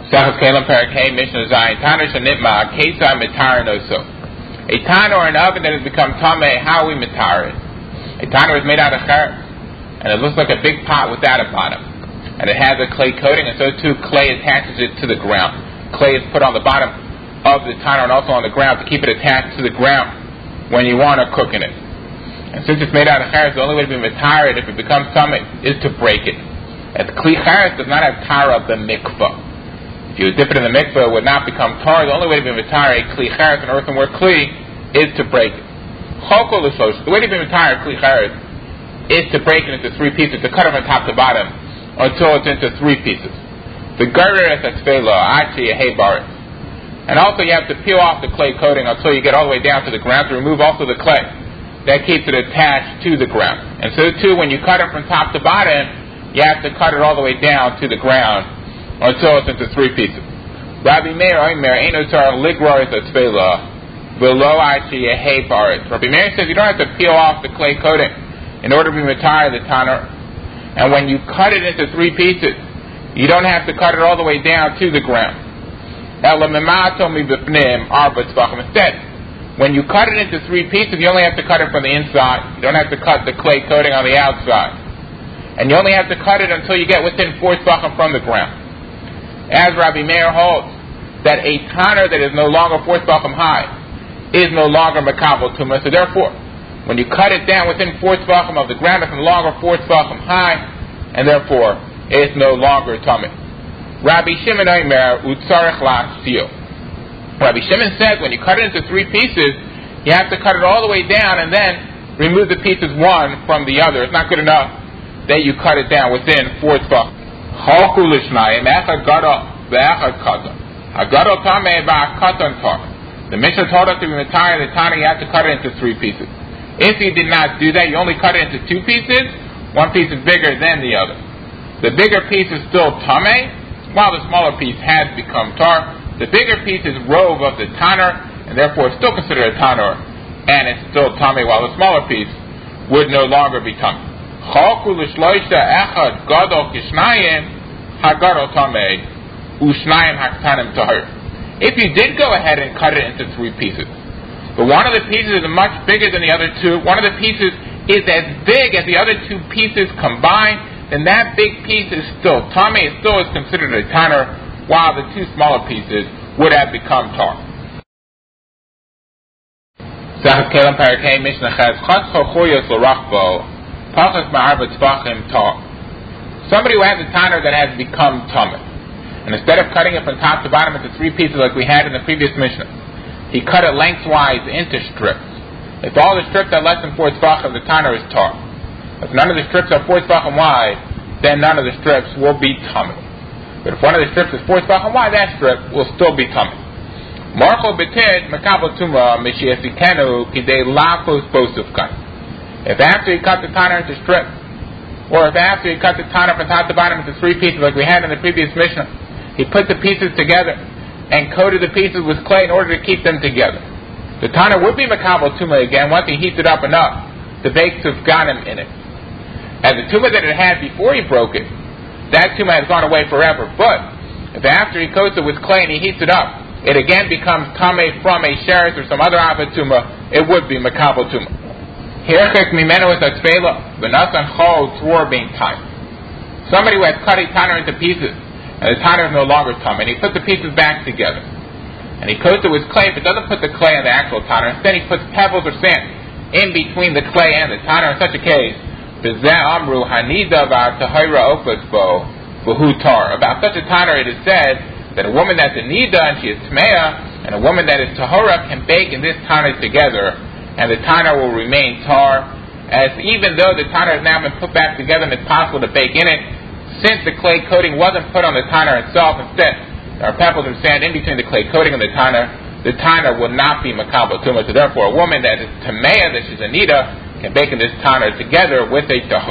Sachas Kalim Parak Hey Mishnah Zayin Tana Shanitma Kesai Mitar Noso. A tana or an oven that has become tameh, how we mitar it? A tana is made out of cheres, and it looks like a big pot without a bottom, and it has a clay coating, and so too clay attaches it to the ground. Clay is put on the bottom of the tana and also on the ground to keep it attached to the ground when you want to cook in it. And since it's made out of cheres, the only way to be mitar it if it becomes tameh is to break it. And the kli cheres does not have tara of the mikvah. If you dip it in the mikveh, it would not become tar. The only way to be mitar a kli cheres, an earthenware kli, is to break it. The way to be mitar a kli cheres is to break it into three pieces, to cut it from top to bottom until it's into three pieces. The garter is atzvela, achi hebaris. And also you have to peel off the clay coating until you get all the way down to the ground to remove also the clay. That keeps it attached to the ground. And so too, when you cut it from top to bottom, you have to cut it all the way down to the ground until it's into three pieces. Rabbi Meir Omer Eino Tzarich Ligroris Atzvela Below Achi Yehe Baritz. Rabbi Meir says you don't have to peel off the clay coating in order to be mitar the tana. And when you cut it into three pieces, you don't have to cut it all the way down to the ground. Instead, when you cut it into three pieces, you only have to cut it from the inside. You don't have to cut the clay coating on the outside. And you only have to cut it until you get within 4 tzvachim from the ground. As Rabbi Meir holds that a tanner that is no longer 4 tzvachim high is no longer makabel tumah, so therefore, when you cut it down within 4 tzvachim of the ground, it's no longer 4 tzvachim high, and therefore, it's no longer tumah. Rabbi Shimon Omer utzarich la'asio. Rabbi Shimon says when you cut it into three pieces, you have to cut it all the way down and then remove the pieces one from the other. It's not good enough that you cut it down within 4 tzvachim. The Mishnah told us to be mitar the tana, you have to cut it into three pieces. If you did not do that, you only cut it into 2 pieces. One piece is bigger than the other. The bigger piece is still tameh, while the smaller piece has become tar. The bigger piece is rove of the tanner, and therefore it's still considered a tanner, and it's still tameh, while the smaller piece would no longer be tameh. If you did go ahead and cut it into three pieces, but one of the pieces is much bigger than the other two, one of the pieces is as big as the other 2 pieces combined, then that big piece is still tameh, it still is considered a tanner, while the 2 smaller pieces would have become tar. Somebody who has a tanner that has become tameh, and instead of cutting it from top to bottom into 3 pieces like we had in the previous Mishnah, he cut it lengthwise into strips. If all the strips are less than 4 tzvachim, the tanner is tar. If none of the strips are 4 tzvachim wide, then none of the strips will be tameh. But if one of the strips is 4 tzvachim wide, that strip will still be tameh. Marcho beted makabel tumah mishiasikenu kidei lafos posufkan. If after he cut the tanner into strips, or if after he cut the tanner from top to bottom into 3 pieces like we had in the previous Mishnah, he put the pieces together and coated the pieces with clay in order to keep them together, the tanner would be makabel tumah again once he heats it up enough to bake sufganim in it. And the tumah that it had before he broke it, that tumah has gone away forever. But if after he coats it with clay and he heats it up, it again becomes tameh from a sheretz or some other avad tumah, it would be makabel tumah. Somebody who has cut a tanner into pieces, and the tanner is no longer tameh, and he put the pieces back together, and he coats it with clay, but doesn't put the clay on the actual tanner. Instead he puts pebbles or sand in between the clay and the tanner. In such a case, about such a tanner it is said that a woman that's a nida and she is tmeah, and a woman that is tahora can bake in this tanner together, and the tanner will remain tar, as even though the tanner has now been put back together and it's possible to bake in it, since the clay coating wasn't put on the tanner itself, instead there are pebbles and sand in between the clay coating and the tanner will not be makabel tumah. So therefore a woman that is tameah, that she's a nida, can bake in this tanner together with a tahor.